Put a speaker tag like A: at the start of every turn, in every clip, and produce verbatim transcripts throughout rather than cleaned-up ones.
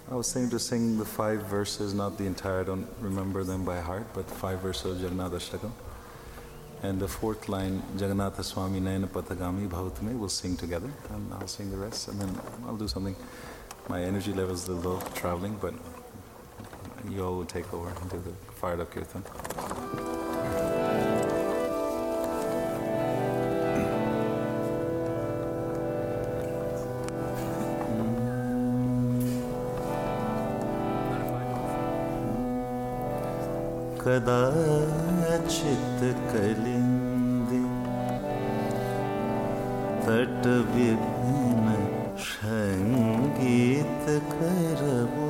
A: I was saying to sing the five verses, not the entire, I don't remember them by heart, but five verses of Jagannath Ashtakam. And the fourth line, Jagannatha Swami Nayana Pathagami Bhavatame, we'll sing together, and I'll sing the rest, and then I'll do something. My energy level is a little low traveling, but you all will take over and do the fired up kirtan.
B: कदाचित कलिंदी तट विभिन्न संगीत करबो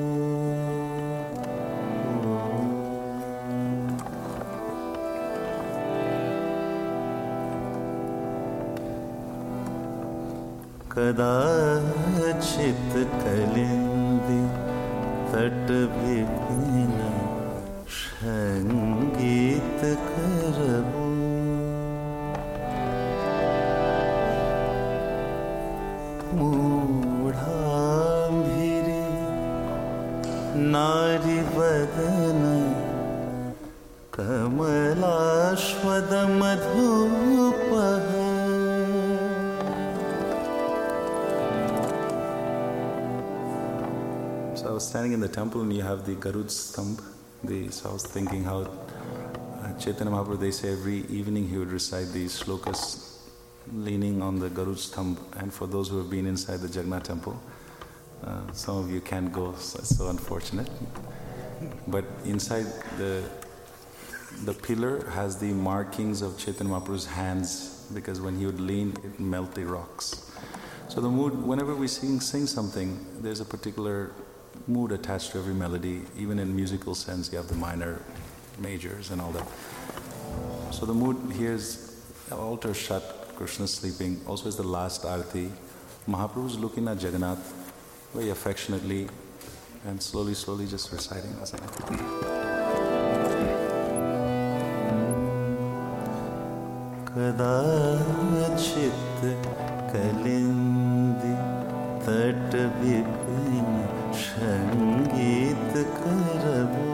B: कदाचित कलिंदी तट विभिन्न संगीत करबो मूढ़ांभिरी नारी वदन कमलाश्वद मधुपः
A: So I was standing in the temple and you have the Garud Stambh. The, so I was thinking how uh, Chaitanya Mahaprabhu, they say every evening he would recite these shlokas leaning on the Garud Stambh. And for those who have been inside the Jagannath temple, uh, some of you can't go, so it's so unfortunate. But inside the the pillar has the markings of Chaitanya Mahaprabhu's hands, because when he would lean, it would melt the rocks. So the mood, whenever we sing, sing something, there's a particular mood attached to every melody. Even in musical sense, you have the minor, majors and all that. So the mood here is altar shut, Krishna sleeping. Also is the last arati. Mahaprabhu is looking at Jagannath very affectionately and slowly, slowly just reciting.
B: कदाचित कलिंदी तट विपिन संगीत करबो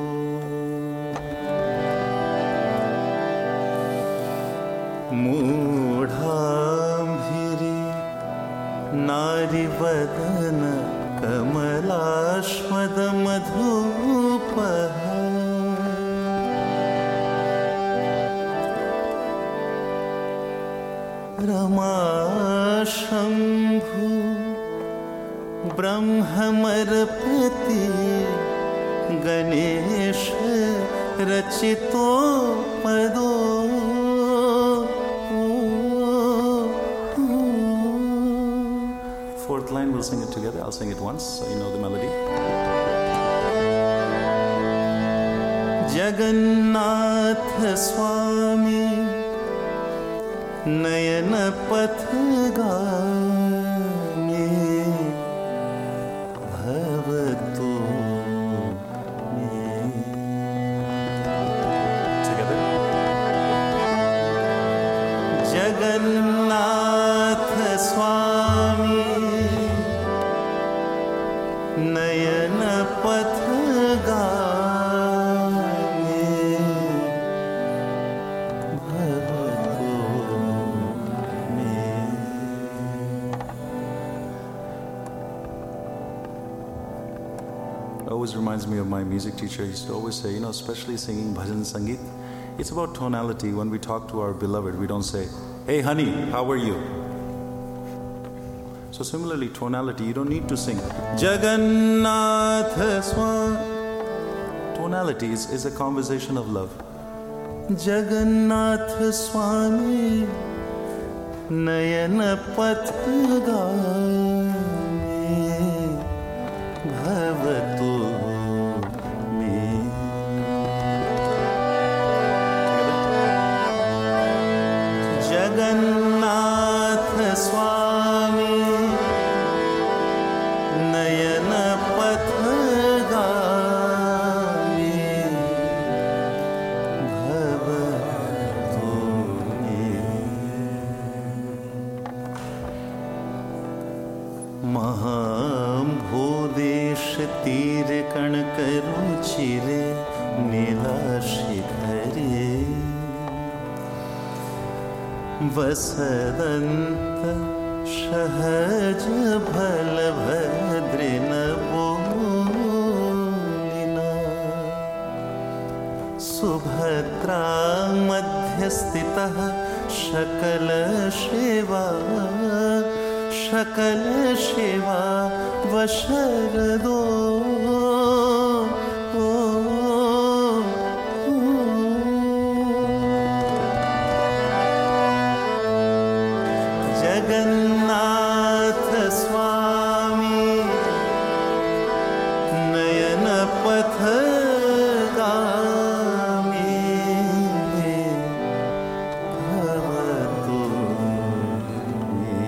B: मूढ़ांभिरी नारी वदन कमलाश्वद मधुपः रमा शंभु ब्रह्ममरपति गणेश रचितो पदो
A: Fourth line, we'll sing it together. I'll sing it once so you know the melody.
B: Jagannath स्वामी नयन पथगामी भवतो मे
A: Together.
B: Jagannath स्वामी नयन पथगामी भवतो
A: Always reminds me of my music teacher. He used to always say, you know, especially singing bhajan sangeet, it's about tonality. When we talk to our beloved, we don't say, hey honey, how are you? So similarly, tonality, you don't need to sing Jagannath Swami. Tonality is, is a conversation of love.
B: Jagannath स्वामी नयन पथगामी भवतो मे जगन्नाथ स्वामी नयन पथगामी भवतो मे महाभूदेश तीर कणक रुचिरे नीला शिखरे वसदंत सहज भल भद्रिन बोलिना सुभद्रा मध्यस्थितः शकल शिवा शकल शिवा वशरदो जगन्नाथ स्वामी नयन पथगामी भवतु मे।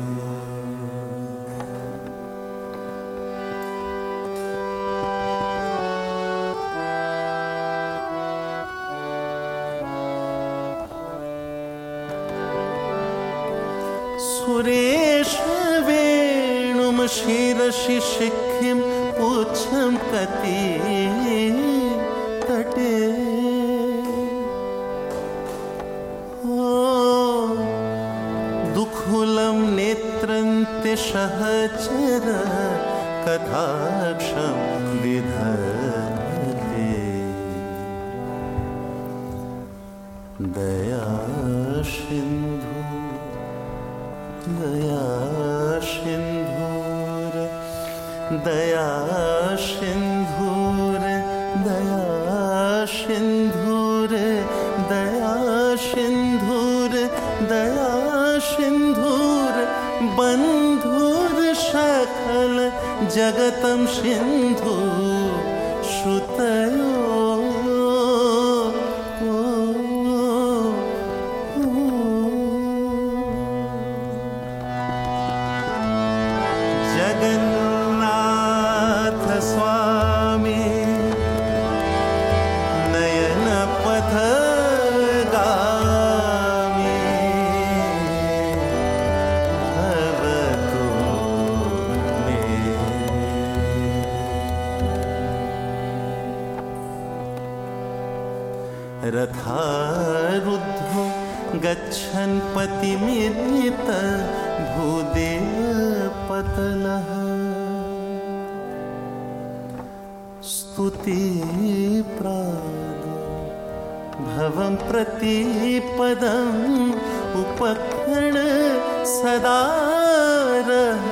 B: सुरेश वेणुम शिरसि शिखिं पुच्छं कति तटे ओ दुःखुलं नेत्रन्ते सहचर कथाक्षं विधत्ते दया सिन्धु दया सिन्धूर दया सिन्धूर दया सिन्धूर दया सिन्धूर दया सिन्धूर बन्धुर सकल जगतं सिन्धु श्रुतयो जगन्नाथ स्वामी नयन पथगामी भवतु मे। रथारूढो गच्छन् पतिमिलित भूदेवपतलः स्तुतिप्रादो भवं प्रतिपदम् उपकर्ण सदारः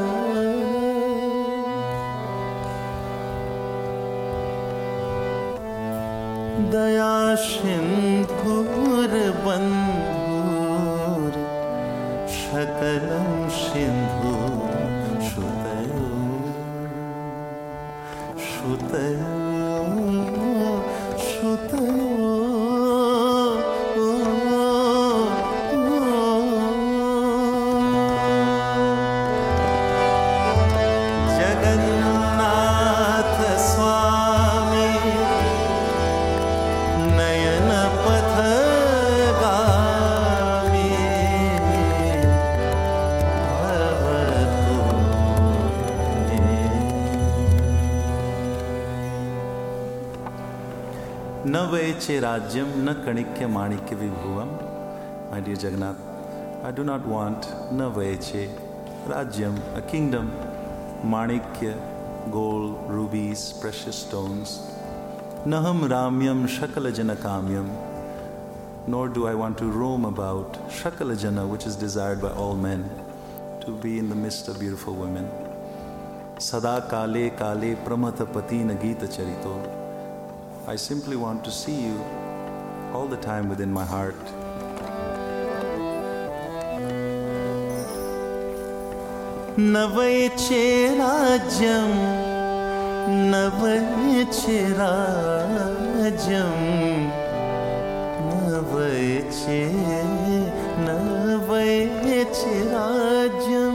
B: दया सिन्धुर बन्धुर सकलं सिन्धु श्रुतयो श्रुतयो श्रुतयो जगन्नाथ स्वामी नयन पथगामी भवतु मे। न वैचे राज्यम न कणिक्य माणिक्य विभुवम. My dear Jagannath, I do not want na vaiche, rajyam, a kingdom, manikya, gold, rubies, precious stones, naham ramyam shakala kamyam, nor do I want to roam about shakala jana, which is desired by all men, to be in the midst of beautiful women. Sada kale kale pramata patina gita charito. I simply want to see you all the time within my heart. न वैचे राज्यं न वैचे राज्यं न वैचे न वैचे राज्यं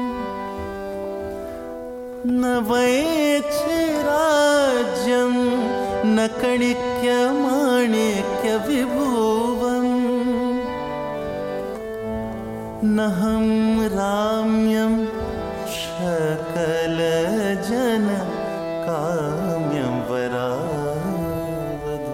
B: न वैचे राज्यं न कणिक्य माणिक्य विभुवम् नहं राम्यं सकल जन काम्यं वरावधू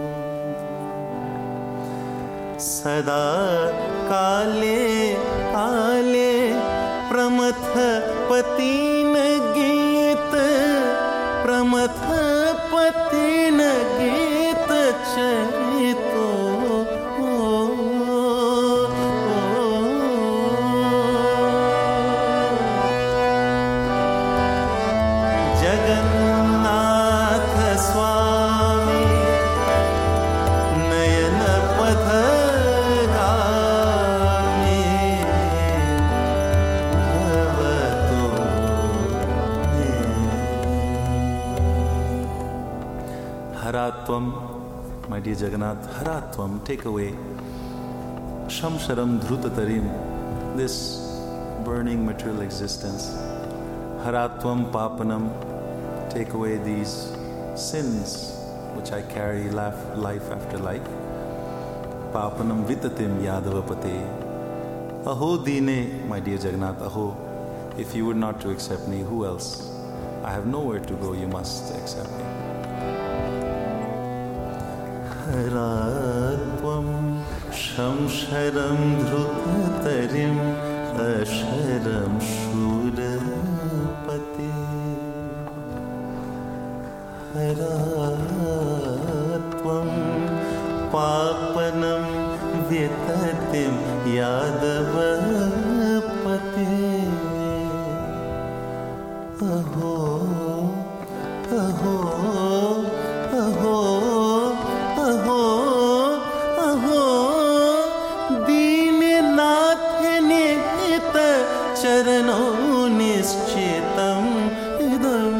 B: सदा काले काले प्रमथ पतिन गीत प्रमथ पतिन गीत चरितो जगन्नाथ स्वामी नयन पथगामी भवतु मे। Haratvam, my dear Jagannath, Haratvam, take away Shamsharam Dhrutatarim, this burning material existence. Haratvam Papanam, take away these sins which I carry life, life after life. Papanam Vitatim Yadavapate. Aho Dine, my dear Jagannath, Aho, if you were not to accept me, who else? I have nowhere to go, you must accept me. Haratvam Shamsharam Dhrutatarim Asharam Shurapati. Haratvam Papanam Vitatim Yadavapati. Aho, aho, aho, aho, aho, Deennath Nihita Charano Nischitam Idam.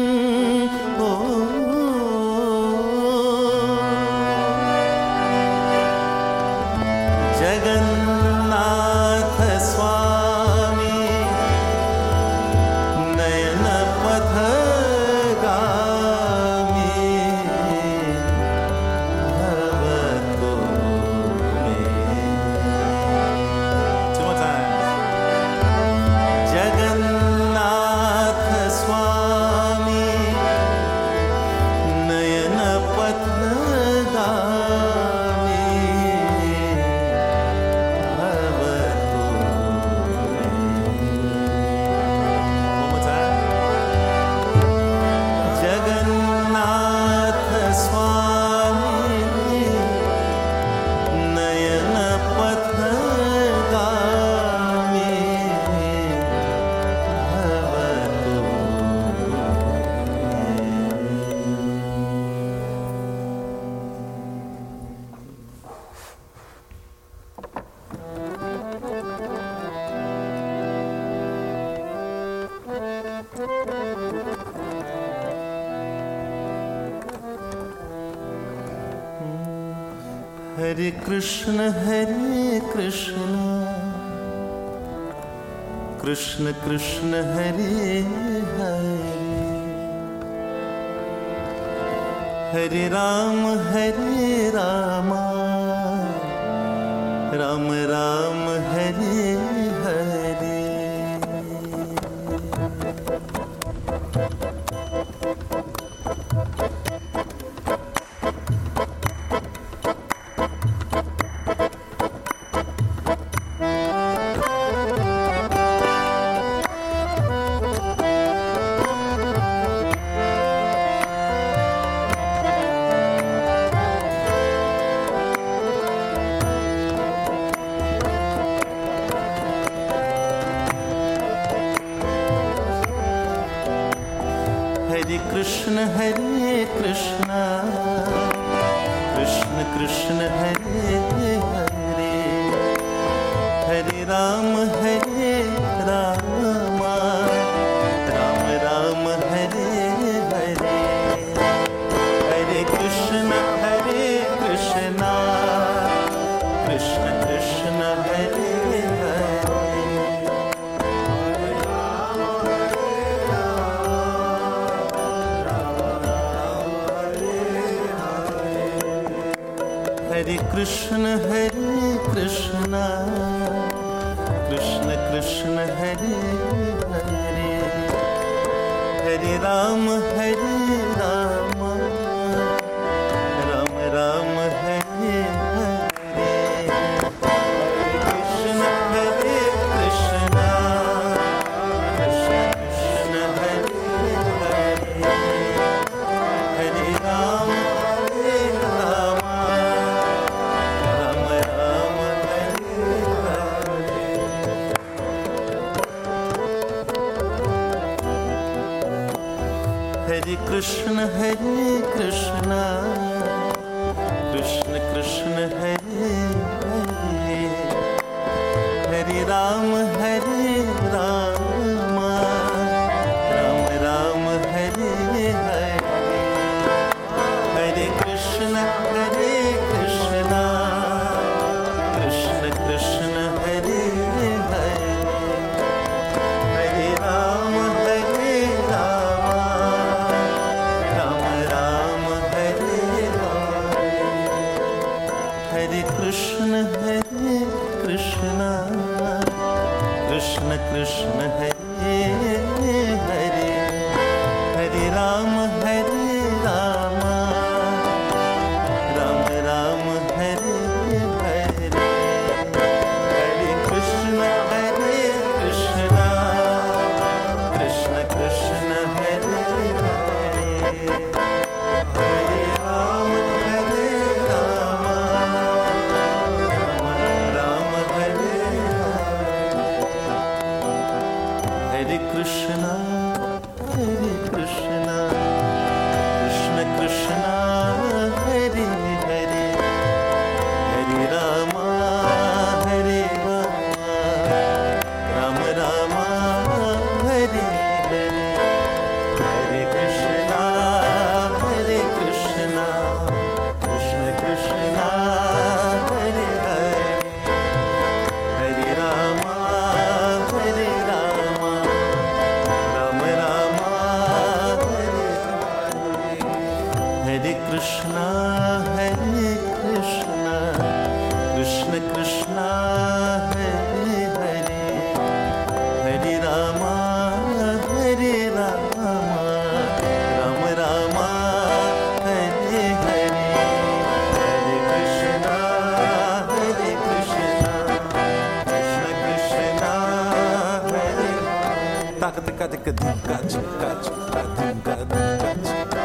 B: Jagannath Swami Nayana Pathagami Bhavatu me. Two more times. Jagannath Swami Nayana Pathagami Bhavatu me. One more time. Jagannath Swami Nayana Pathagami Bhavatu Hare Krishna, Hare Krishna, Krishna Krishna, Hare Hare, Hare Rama, Hare Rama, Rama Rama, Hare Hare. Hare Krishna, Hare Krishna, Krishna Krishna, Hare Hare, Hare Rama, Hare Rama, Rama Rama, Hare Hare, Hare Krishna, Hare Krishna, Krishna Krishna, Hare Hare. Hare Krishna, Hare Krishna, Krishna Krishna, Hare Hare, Hare Rama, Hare Rama, Rama Rama, Hare Hare, Hare Krishna, Hare Krishna, Krishna Krishna, Hare Hare, Hare Rama, Hare Rama, Rama Rama, Hare Hare. Hare Krishna, Hare Krishna, Krishna Krishna, Hare Hare, Hare Rama, Hare Rama, Rama Rama, Hare Hare, Hare Krishna, Hare Krishna, Krishna Krishna, Hare Hare, Hare Rama, Hare Rama, Rama Rama, Hare Hare, Hare Krishna, Hare Krishna, Krishna Krishna, Hare Hare, Hare Rama, Hare Rama, Rama Rama, Hare Hare, Hare Krishna, Hare Krishna, Krishna Krishna, Hare Hare, Hare Rama, Hare Rama, Rama Rama, Hare Hare, Hare Krishna, Hare Krishna, Krishna Krishna, Hare Hare, Hare Rama, Hare Rama, Rama Rama, Hare Hare, Hare Krishna, Hare Krishna, Krishna Krishna, Hare Hare, Hare Rama, Hare Rama, Rama Rama, Hare Hare, Hare Krishna, Hare Krishna, Krishna Krishna, Hare Hare, Hare Rama, Hare Rama, Rama Rama, Hare Hare, Hare Krishna, Hare Krishna, Krishna Krishna, Hare Taka taka taka duka chika chika duka duka chika.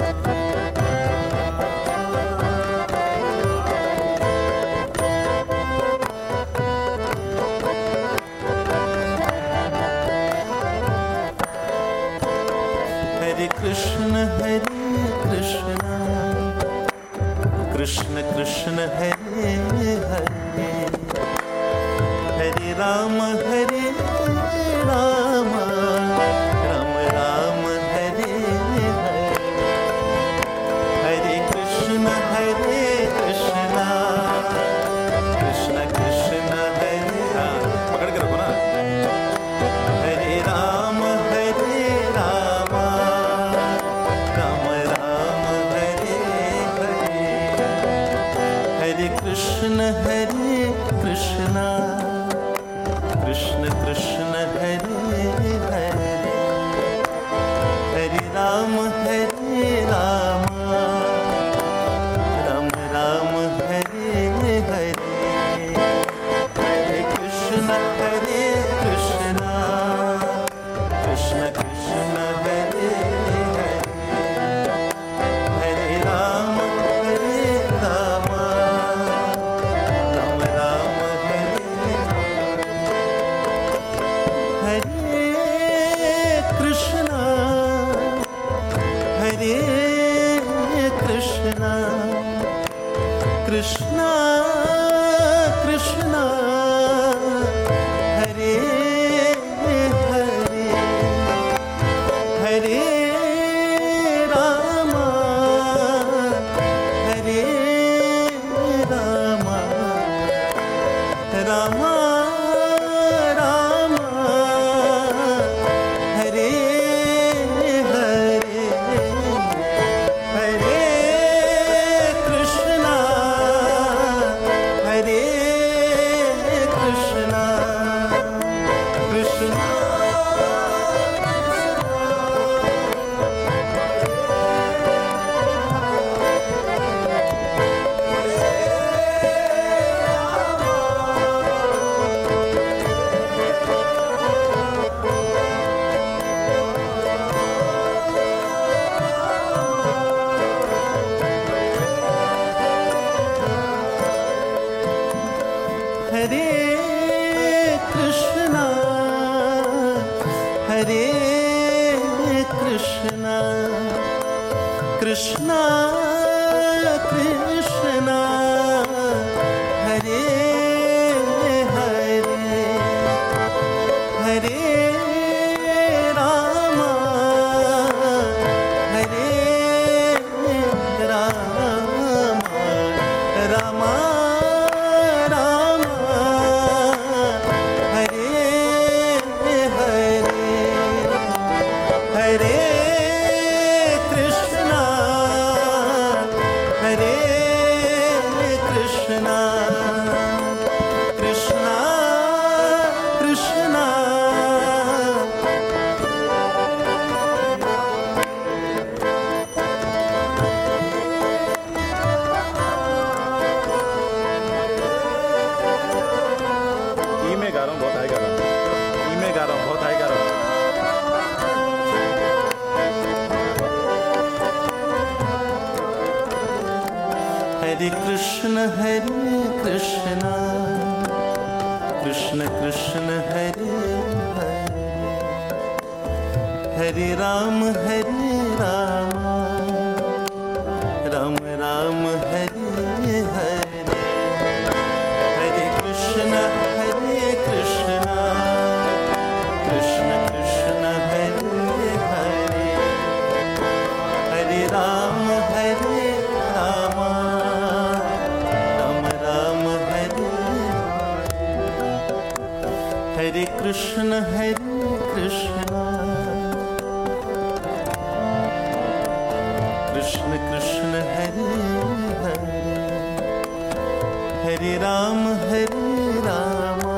B: Hare Krishna, Hare Krishna, Krishna Krishna, Hare Hare, Hare Rama, Hare Rama, Rama Rama, Hare Hare, Hare Krishna, Hare Krishna, Krishna Krishna, Hare Hare. पकड़ के रखो ना. Hare Rama, Hare Rama, Rama Rama, Hare Hare, Hare Krishna, Hare Krishna, Krishna Krishna, Hare Hare, Hare Rama, Hare Rama, Rama Rama, Hare Hare, Hare Krishna, Hare Krishna, Krishna Krishna, Hare Hare, Hare Rama, Hare Rama, Rama Rama, Hare Hare, Hare Krishna, Hare Krishna, Krishna Krishna, Hare Hare, Hare Rama, Hare Rama, Rama Rama, Hare Hare, Hare Krishna, Krishna Krishna Hare Hare Hare Rama Hare Rama Rama Rama Hare Hare Hare Krishna Hare Krishna Krishna Krishna
A: ई में गा रहा हूँ, बहुत high गा रहा हूँ। ई में गा रहा हूँ, बहुत हाई गा रहा हूँ।
B: Hare Krishna Hare Krishna Krishna Krishna Hare Hare Hare Rama Hare Rama Rama Rama Hare Hare Hare Krishna Hare Krishna Krishna Krishna Hare Hare Hare Rama Hare Rama Rama Rama Hare Hare Krishna Hare Krishna Krishna Krishna Hare Hare Hare Rama Hare Rama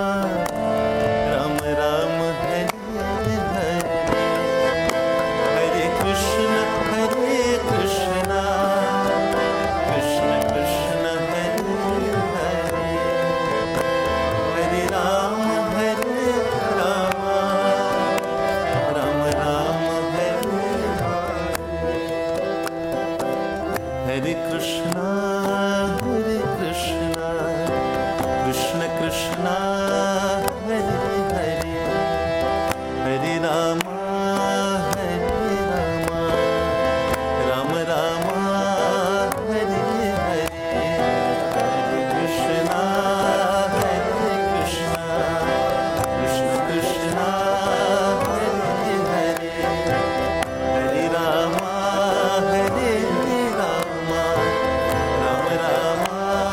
B: Rama Rama Hare Hare Hare Krishna Hare Krishna Krishna Krishna Hare Hare Hare Rama Hare Rama Rama Rama Hare Hare Krishna Hare Krishna Krishna Krishna Hare Hare Hare Rama Hare Rama Rama Rama Hare Hare Hare Krishna Hare Krishna Krishna Krishna Hare Hare Hare Rama Hare Rama Rama Rama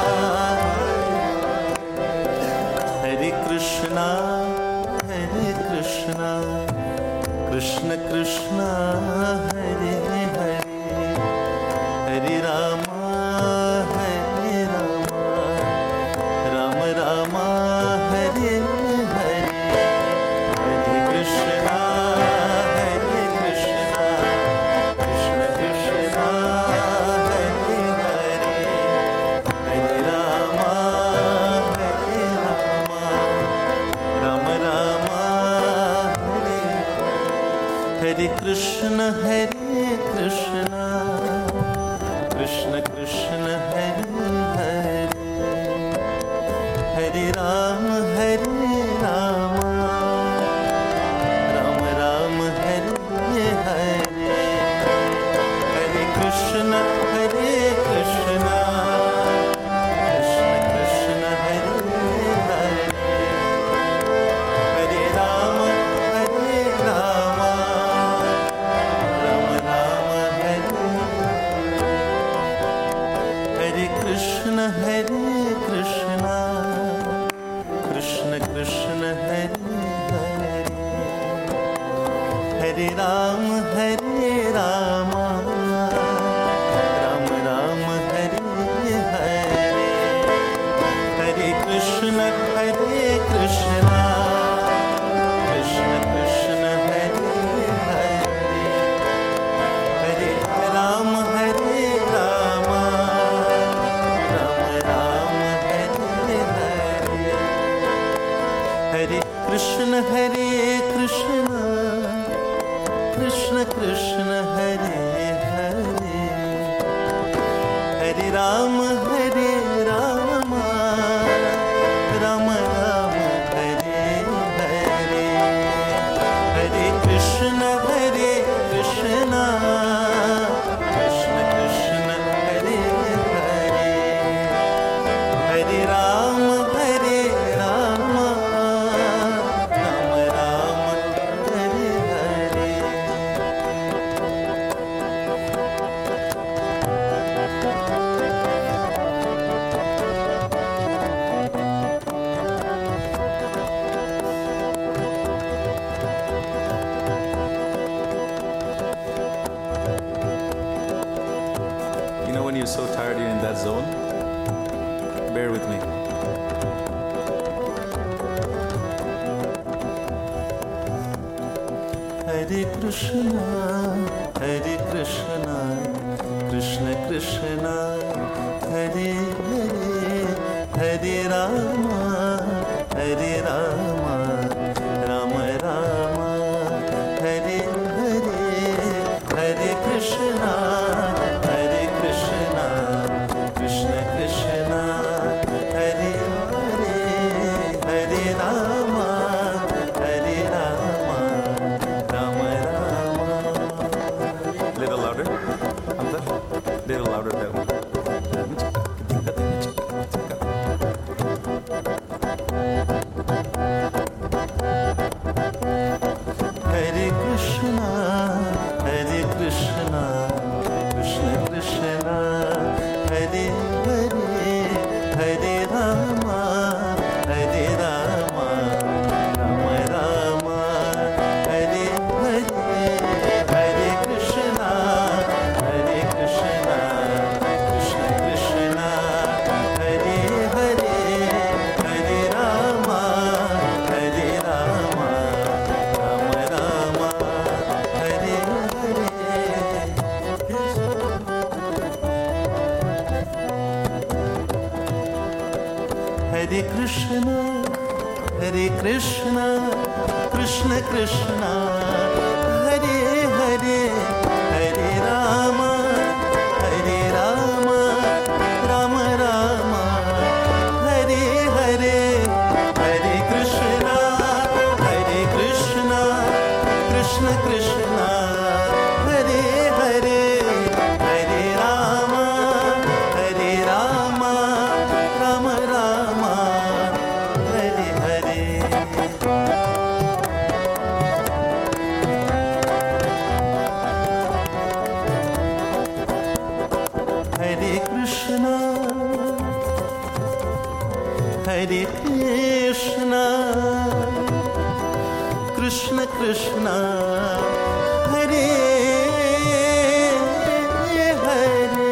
B: Hare Krishna Hare Krishna Krishna Krishna Hare Hare Hare Rama Hare Rama Rama Rama Hare Hare Hare Krishna Hare Krishna Krishna Krishna Hare Hare Hare Rama Hare Rama Rama Rama Hare Hare Krishna Hare Krishna Krishna Krishna Hare Hare Hare Rama Hare Rama Rama Rama Hare Hare Hare Krishna Hare Krishna Krishna Krishna Hare Hare Hare Rama Hare Rama Rama Rama Hare Hare Krishna Hare Krishna Krishna Krishna Hare Hare Hare Rama Hare Rama Rama Rama Hare Hare Hare Krishna Hare Krishna Krishna Krishna Hare Hare Hare Rama Hare Rama Rama Rama Hare Hare Hare Krishna Hare Krishna Krishna Krishna Hare
A: you're so tired you're in that zone, bear with me. Hare Krishna, Hare Krishna, Krishna Krishna, Hare Hare, Hare Rama, Hare Rama, Rama Rama, Hare Hare, Hare Krishna, Hare Krishna, Krishna Krishna, Hare Hare, Hare Rama, Hare Rama, Rama Rama. Little louder, Hamza. Little louder, that one. Hare Krishna, Hare Krishna, Krishna Krishna, Hare Hare, Hare Rama, Hare Rama, Rama Rama, Hare Hare, Hare Krishna, Hare Krishna, Krishna Krishna, Hare Hare, Hare Rama, Hare Rama, Rama Rama, Hare Hare. Hare Krishna, Hare Krishna, Krishna Krishna, Hare Hare, Hare Rama, Hare Rama, Rama Rama, Hare Hare, Hare Krishna, Hare Krishna, Krishna Krishna, Hare Hare, Hare Rama, Hare Rama, Rama Rama, Hare Hare. Hare Krishna, Hare Krishna, Krishna Krishna, Hare Hare,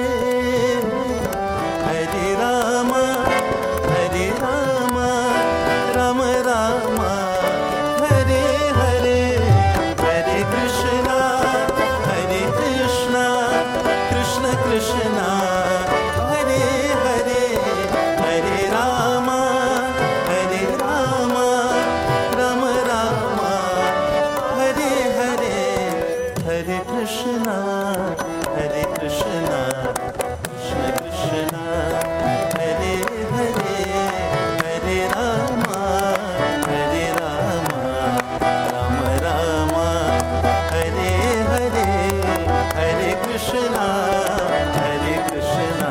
A: Hare Rama, Hare Rama, Rama Rama, Hare Hare, Hare Krishna, Hare Krishna, Krishna Krishna, Hare Hare, Hare Rama, Hare Rama, Rama Rama, Hare Hare, Hare Krishna, Hare Krishna, Krishna Krishna, Hare Hare, Hare Rama, Hare Rama, Rama Rama, Hare Hare, Hare Krishna, Hare Krishna.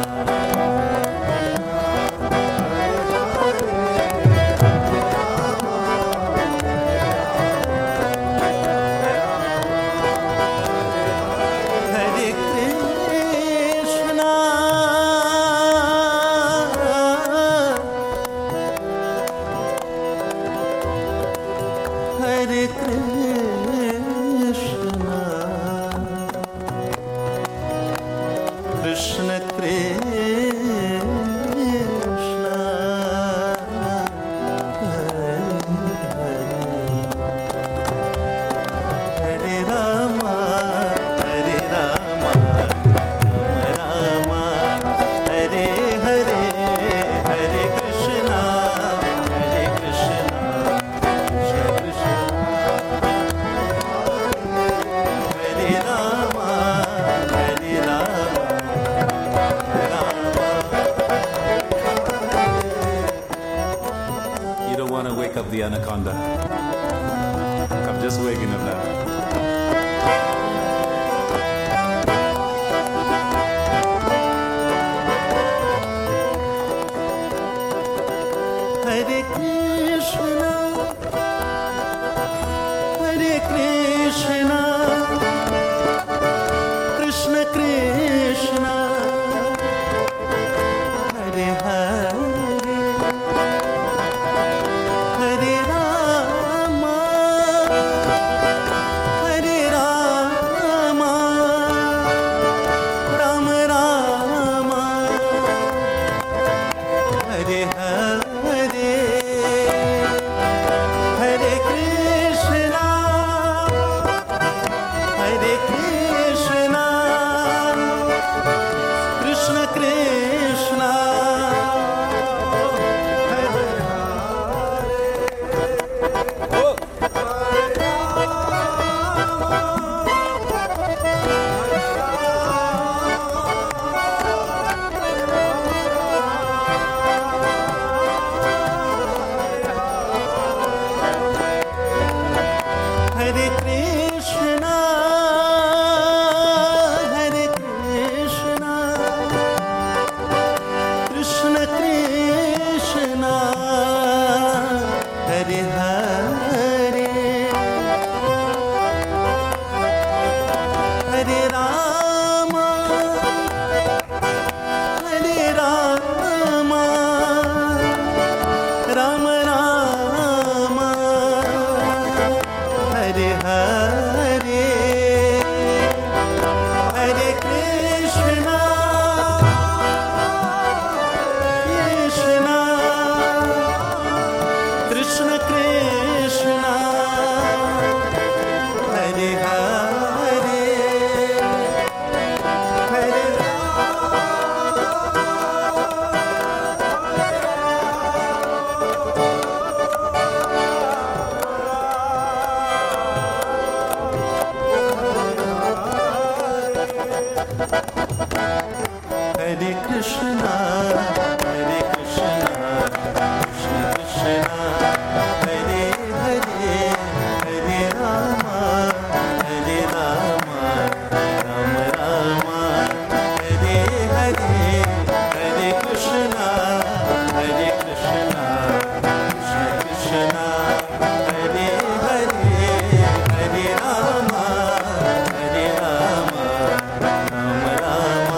A: Hare Krishna, Hare Krishna, Krishna Krishna, Hare Hare, Hare Rama, Hare Rama, Rama Rama, Hare Hare, Hare Krishna, Hare Krishna, Krishna Krishna, Hare Rama, Hare Rama, Rama. You don't want to wake up the anaconda. I'm just waking up now. Hare Krishna, Hare Krishna, Krishna Krishna, Hare Hare, Hare Rama,
B: Krishna, Hare Krishna, Krishna Krishna, Hare Hare, Hare Rama, Hare Rama, Rama Rama, Hare Hare, Hare Krishna, Hare Krishna, Krishna Krishna, Hare Hare, Hare Rama, Hare Rama, Rama Rama,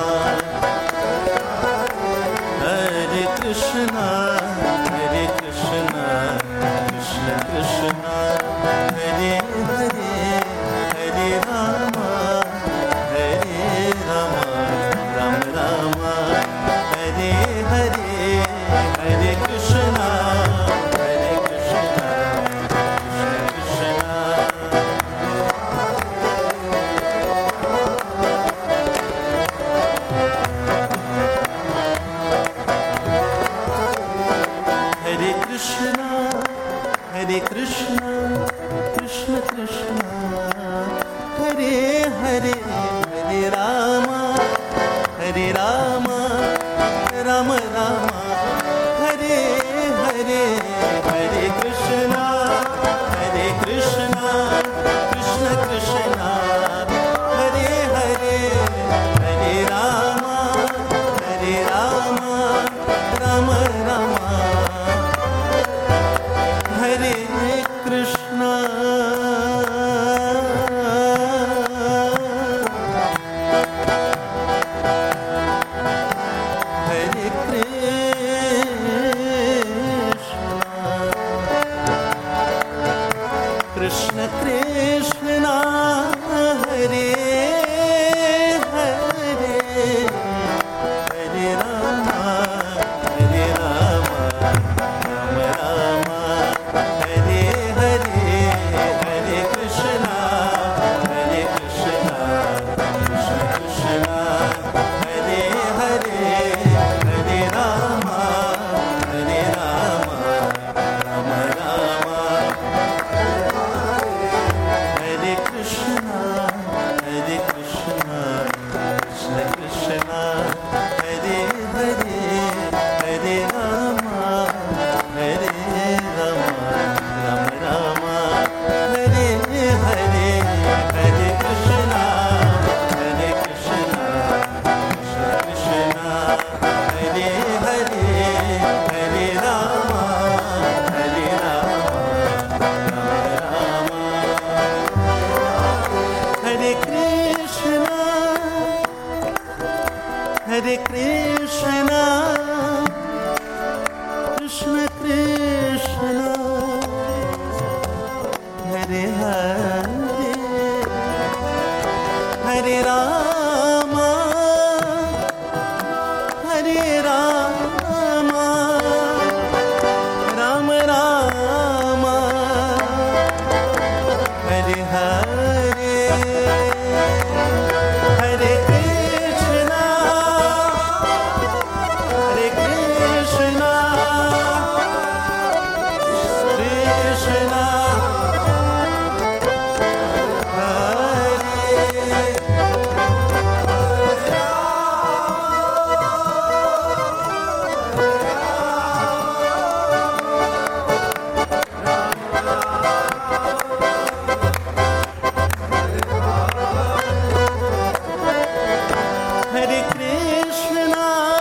B: Hare Krishna, Hare Krishna, Krishna Krishna, Hare Hare, Hare Rama, Hare Rama, Rama Rama, Hare Hare, Hare Krishna, Hare Krishna, Krishna Hare Krishna, Hare Krishna, Krishna Krishna, Hare Hare, Hare Rama, Hare Rama, Rama Rama, Hare Hare, Hare Krishna, Hare Krishna, Krishna Krishna, Hare Hare, Hare Rama, Hare Rama, Rama Rama, Hare Krishna, Hare Krishna, Krishna Krishna, Hare Hare, Hare Rama, Hare Rama, Rama Rama, Hare Hare, Hare Krishna, Hare Krishna, Krishna Krishna, Hare Hare, Hare Rama, Hare Rama, Rama Rama, Hare Krishna, Hare Krishna, Krishna Krishna, Hare Hare, Hare Rama, Hare Rama, Rama Rama, Hare Hare, Hare Krishna, Hare Krishna, Krishna Krishna, Hare Hare, Hare Rama, Hare Rama, Rama Rama, Hare Krishna, Hare Krishna, Krishna Krishna, Hare Hare, Hare Rama, Hare Rama, Rama Rama, Hare Hare, Hare Krishna, Hare Krishna, Krishna, Hare Krishna,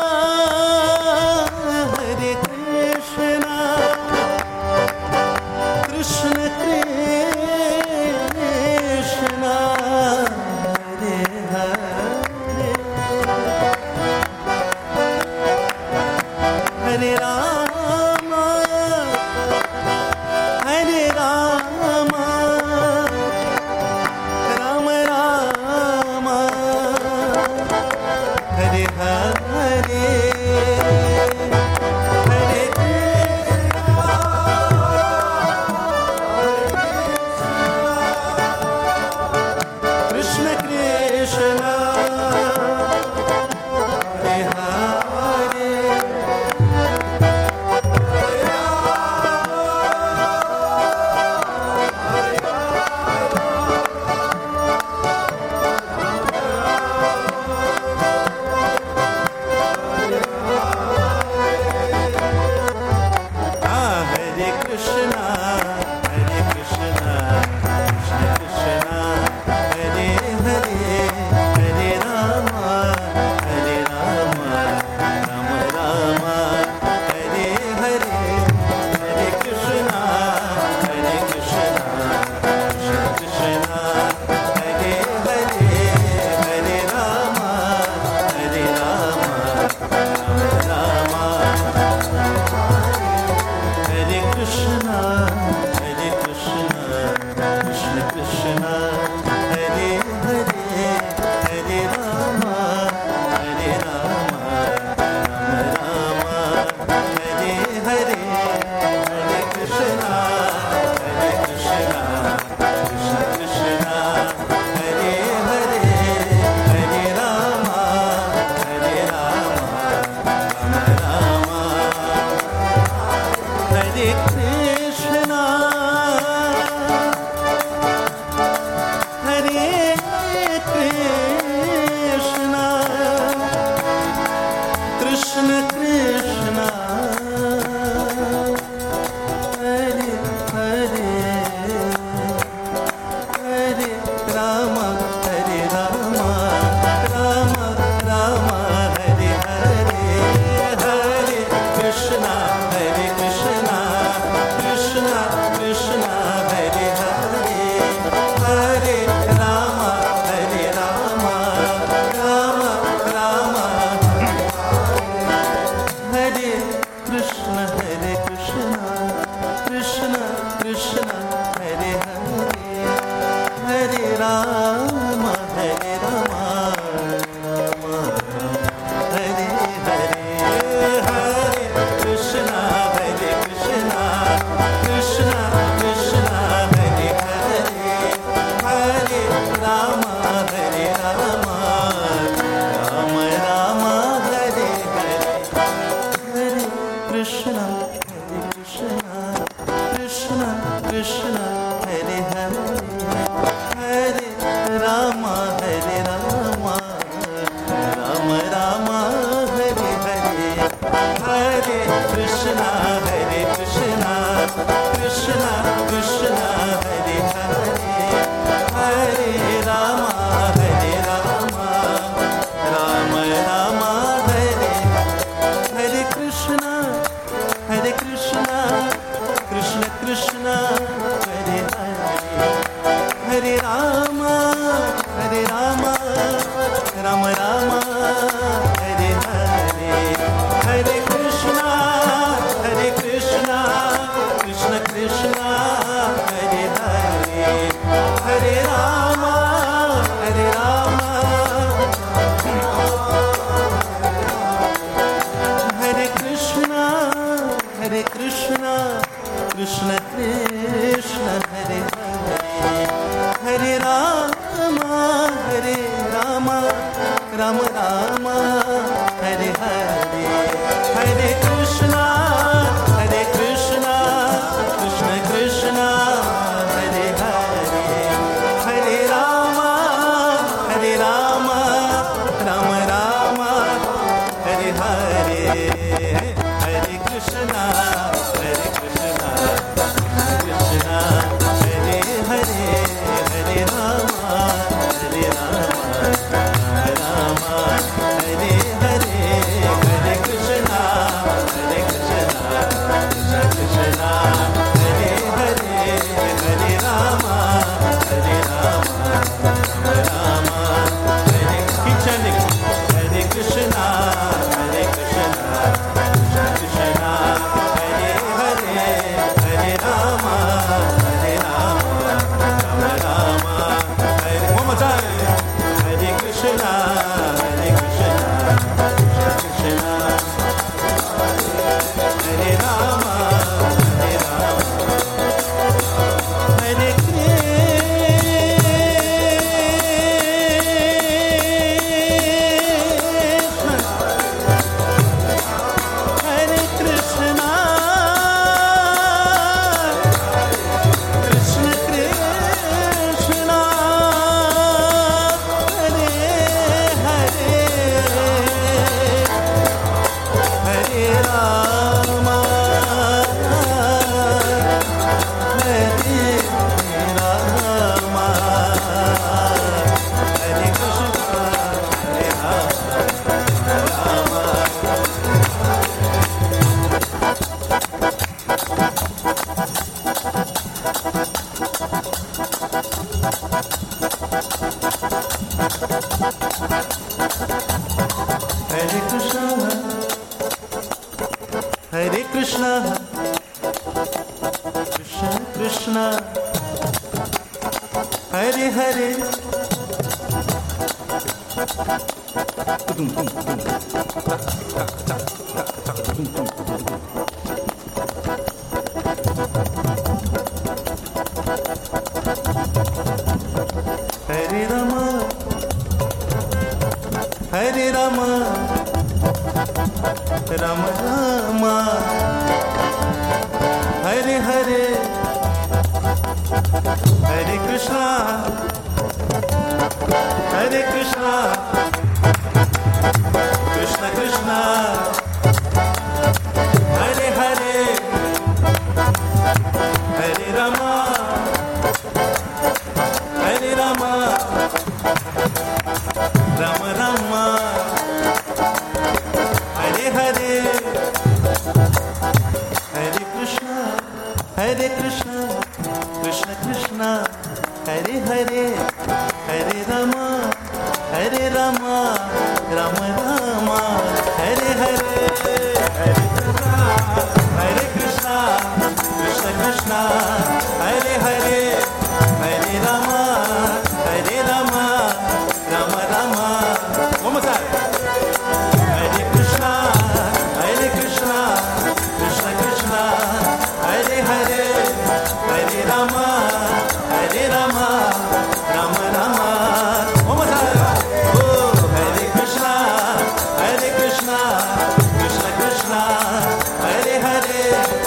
B: Hare Krishna, Krishna Krishna, Hare Hare, Hare Rama, Hare Rama, Rama Rama, Hare Hare, Hare Krishna, Krishna, Hare Hare, Hare Rama Rama, Hare Hare, Hare Krishna, Hare Krishna, Krishna Krishna, Hare Hare, Hare Rama, Hare Rama, Rama Rama, Hare Hare, Hare Krishna, Hare Krishna, Krishna Hare Hare, Hare Rama, Hare Rama, Rama Hare Hare, Hare Krishna, Hare Krishna, Krishna Krishna, Hare Hare, Hare Rama, Hare Rama, Rama Hare. Keep chanting. Hare Krishna, Hare Krishna, Krishna Krishna, Hare Hare, Hare Rama, Hare Rama, Rama Rama Hare. One more time. Hare Krishna, Hare Krishna, Krishna Krishna, Hare Rama, Hare Rama, Hare Krishna, Hare Krishna, Krishna Krishna, Hare Hare, Hare Rama, Hare Rama, Hare Krishna, Hare Rama, Hare Krishna, Hare Krishna, Krishna Krishna, Hare Hare. Hare Rama, Hare Rama, Rama Rama, Hare Hare, Hare Krishna, Hare Krishna, Krishna Krishna, Hare Hare, Hare Rama, Hare Rama, Rama Rama, Hare Hare, Hare Krishna, Hare Krishna, Krishna Krishna, Hare Hare, Hare Rama, Hare Rama, Rama Rama, Hare Hare, Hare Krishna, Hare Krishna, Krishna Krishna, Hare Hare, Hare Rama, Hare Rama, Rama Rama. One more time. Hare Krishna, Hare Krishna, Krishna Krishna, Hare Hare, Hare Rama, Hare Rama, Rama Rama. One more time. Oh, Hare Krishna, Hare Krishna, Krishna Krishna, Hare Hare,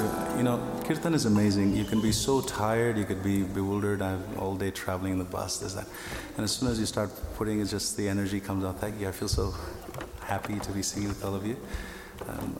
A: you know, kirtan is amazing. You can be so tired, you could be bewildered. I'm all day traveling in the bus, there's that. And as soon as you start putting it, just the energy comes out. Thank you. I feel so happy to be singing with all of you. Um,